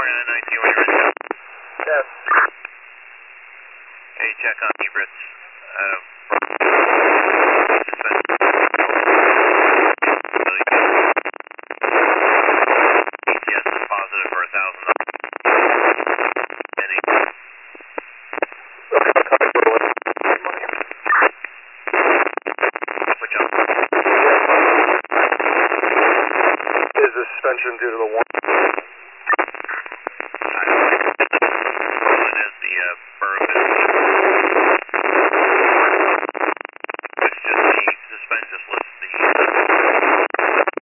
4919, when you're ready. Yes. Hey, check on Ebrets. ETS is positive for $1,000. Any. Is the suspension due to the warning?